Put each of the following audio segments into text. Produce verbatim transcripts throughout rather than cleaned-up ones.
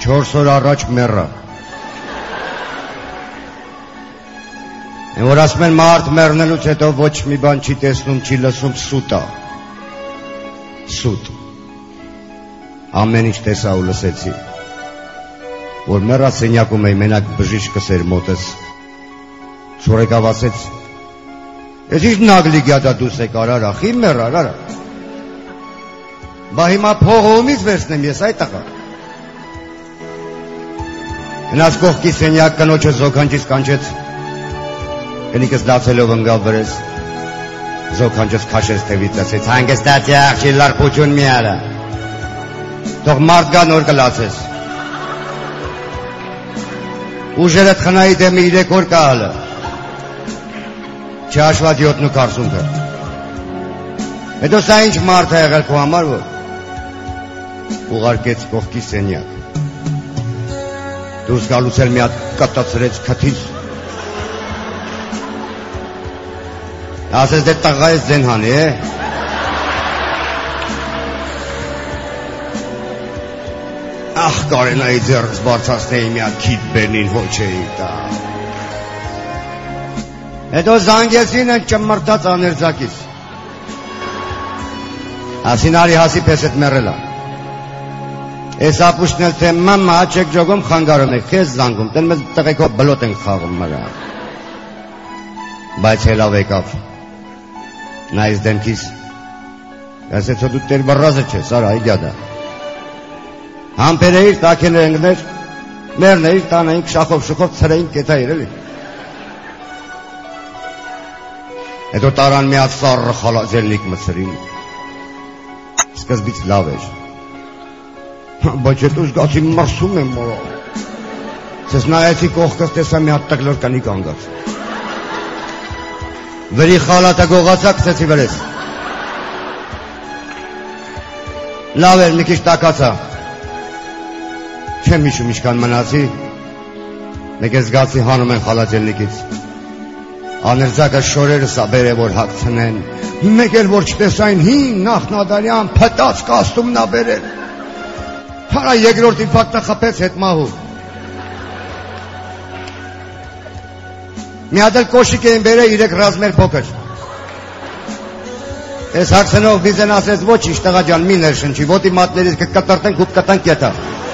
չորս օր առաջ մեռա։ Որ ասում են մարդ մեռնելուց հետո ոչ մի բան չի տեսնում, չի լսում, սուտ է։ Սուտ։ Ամեն ինչ տեսա ու լսեցի։ Որ մեռա սենյակում էի, մենակ բժիշկս էր մոտս։ Շորեկավ ասեց. «Ես ինչ նագլիգյադա դուս եք արար, ախի մեռար, արա։ Բա հիմա փողը ումից վերցնեմ ես այդ տղա»։ Գնաց կողքի սենյակ, կնոջը զոքանչից կանչեց։ Կնիկս դացելով ընկավ վրես, զոքանչս քաշեց թևից, ասեց. «Հանգստացի աղջի, լարփություն մի արա։ Թող մարդ գա նոր կլացես։ Ուժերդ խնայի դեմի իրեք օր կահալը։ Չհաշված յոթն ու քառսունքը։ Հետո սա ինչ մարդ է եղել քո համար, որ ուղարկեց կողքի սենյակ։ Դուրս գալուց էլ մի հատ կտացրեց քթից։ Ասես դե տղա ես ձեն հանի, է։ Ախ, կարենայի ձեռս բարձրացնեի մի հատ քիթ բերնին հոչ էի տա։ Հետո զանգեցին են ճմրտած աներձակից։ Ասին արի հասի պես էտ մեռելա։ Ես ապուշտն էլ թե մամա չեք ջոգում խանգարում եք, քեզ զանգում, տեն մեզ տղեկով բլոտ ենք խաղում մրա։ Բայց հելավ եկավ։ Նայից դեմքիս, ասեց, դու տեր բռազը չես, արա, իգյադա։ Համպեր էիր, տակել էնգներ, մերն էիր, տանայինք, շախով, շուխով, ծրեինք, կետա էր, էլի։ Հետո տարան մի հատ սառը խալաձելնիկ մծրին, սկզբից լավ էր։ Բայց հետո զգացի մրսում եմ մորա։ Սես նայեցի կողքս տեսա մի հատ տկլոր կնիկ անգած։ Վրի խալատը գողացա, կսեցի վրես։ Լավ էր, մի քիչ տակացա։ Չեմ հիշում ինչքան մնացի, մեկ էլ զգացի հանում են խալաձելնիկից։ Աներձակը շորերը սաբեր է, որ հագցնեն, մեկ էլ որ չտեսային հին նախնադարյան փտած կաստումն ա բերել։ Հարա երկրորդ ինֆակտը խփեց հետ մահու։ Մի հատ էլ կոշիկ էին բերել իրեք ռազմեր փոքր։ Ես հագցնով բիզեն ասեց ոչ ինչ տղա ջան մի ներշնչի, ոտի մատներից կկտրտենք ու կտանք ետա։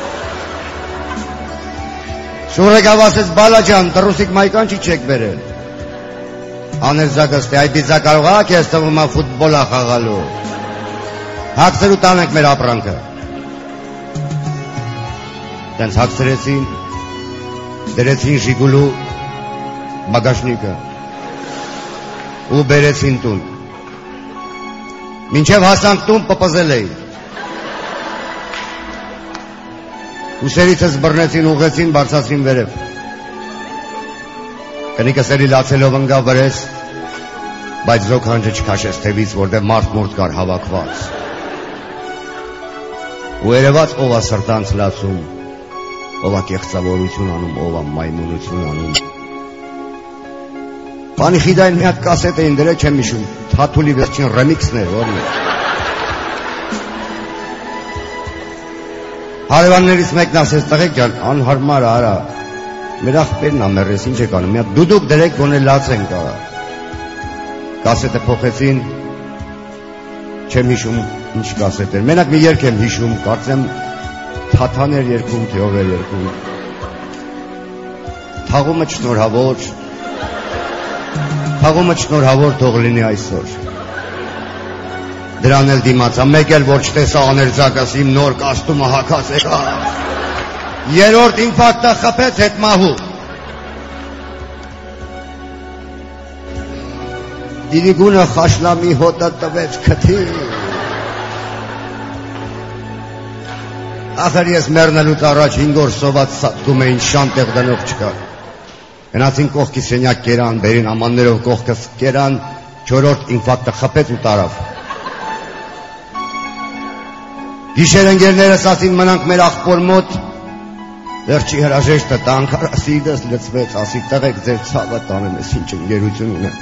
Շուրեկավ ասեց բալա ջան, տրուսիկ մայկան չի չեք բերել։ Աներձակս թե այ բիզա կարող ա քեզ թվում ա ֆուտբոլ ա խաղալու։ Հագցրու տանենք մեր ապրանքը։ Տենց հագցրեցին, դրեցին ժիգուլու բագաշնիկը ու բերեցին տուն։ Մինչև հասանք տուն պպզել էի։ Ուսերիցս բռնեցին, ուղեցին, բարձացրին վերև։ Կնիկս էլի լացելով ընկավ վրես, բայց զոքանջը չքաշեց թևից, որտեղ մարդ մորդ կար հավաքված։ Ու երևաց ով ա սրտանց լացում, ով ա կեղծավորություն անում, ով ա մայմունություն անում։ Պանիխիդային մի հատ կասետ էին դրել, չեմ հիշում, Թաթուլի վերջին ռեմիքսն էր, որն է։ Հարևաններից մեկն ասեց, տղեկ ջան, անհարմար արա, մեր աղբերն ամերես, ինչ եք անում, մի հատ դուդուկ դրեք, գոնե լաց ենք արա։ Կասետը փոխեցին, չեմ հիշում ինչ կասետ էր, մենակ մի երգ եմ հիշում, կարծեմ Թաթան էր երգում, թե ով էր երգում։ Թաղումը շնորհավոր, թաղումը շնորհավոր թող լինի այսօր։ Դրան էլ դիմացա, մեկ էլ որ չտեսա աներձակս իմ նոր կաստումը հագած եկա։ Երրորդ ինֆակտը խփեց հետ մահու։ Դիրիգունը խաշլամի հոտը տվեց քթի։ Ախր ես մեռնելուց առաջ հինգ օր սոված սատկում էին շանտեղ դնող չկար։ Գնացին կողքի սենյակ կերան, բերին ամաններով կողքս կերան, չորրորդ ինֆակտը խփեց ու տարավ։ Գիշեր ընկերներս ասին մնանք մեր աղբոր մոտ, վերջի հրաժեշտը տանքարասիդս լծվեց, ասի տղեկ ձեր ցավը տանեմ ես ինչ ընկերություն ունեմ։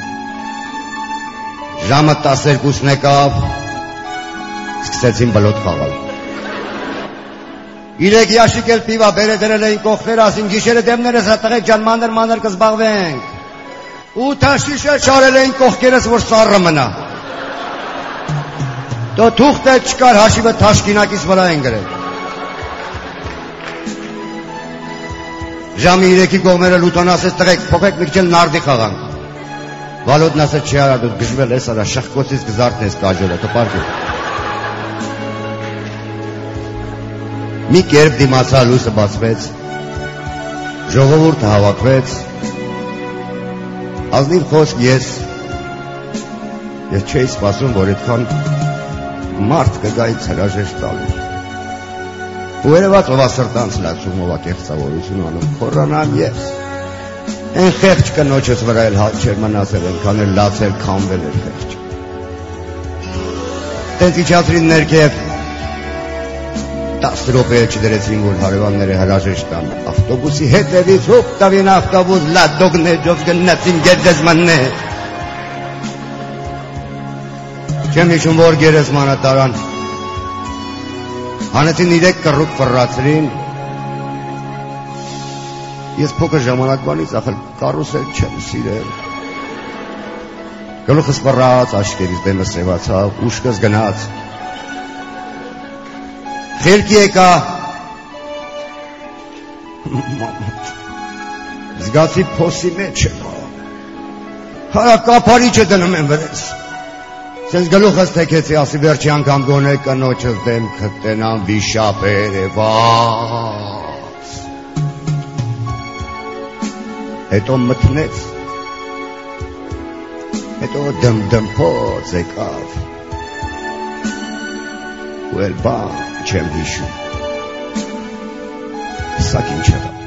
Ժամը տասներկուսն եկավ, սկսեցին բլոտ խաղալ։ Իրեք յաշիկ էլ պիվա բերը դրել էին կողքներ, ասին գիշերը դեմներս հատղեք ջան մանր մանր կզբաղվենք։ Ու թաշիշը չարել էին կողքերս, որ սառը մնա։ Դո թուղթ է չկար, հաշիվը թաշկինակից վրա են գրել։ Ժամի երեքի կողմերը լուտոն ասեց տղեք, փոխեք մի քիչ նարդի խաղանք։ Վալոդն ասեց չի արա դու գժվել ես արա շախկոցից կզարթնես կաժոլը, տպարկի։ Մի կերպ դիմացա լույսը բացվեց, ժողովուրդը հավաքվեց, ազնիվ խոսք ես, ես չէի սպասում, որ այդքան մարդ կգայից հրաժեշտ տալու։ Ու երևաց ով ասրտանց լացում, ով ակեղծավորություն անում, խորանամ ես։ Են խեղճ կնոչս վրա էլ հատ չեր մնացել, ենքան էլ լացել, կամվել էր խեղճ։ Տենց իչացրին ներքև, տասը րոպե չդրեցին, որ հարևանները հրաժեշտ տան։ Ավտոբուսի հետևից հոպ տավին ավտոբուս, լադոգներով գնացին գերդեզմաններ։ Չեմ հիշում, որ գերեզմանը տարան։ Հանեցին իրեք կռուկ ֆռացրին։ Ես փոքր ժամանակվանից ախր կարուսել չեմ սիրել։ Գլուխս ֆռաց, աչքերից դեմս սևացավ, ուշքս գնաց։ Խելքի եկա։ Զգացի փոսի մեջ եմ։ Հարա կափարիչը դնում եմ վրես։ Սենց գլուխս թեքեցի, ասի վերջի անգամ գոնե կնոջս դեմքը տենամ վիշապերևաց։ Հետո մթնեց, հետո դմդմփոց եկավ, ու էլ բան չեմ հիշում, սակ ինչ եղավ։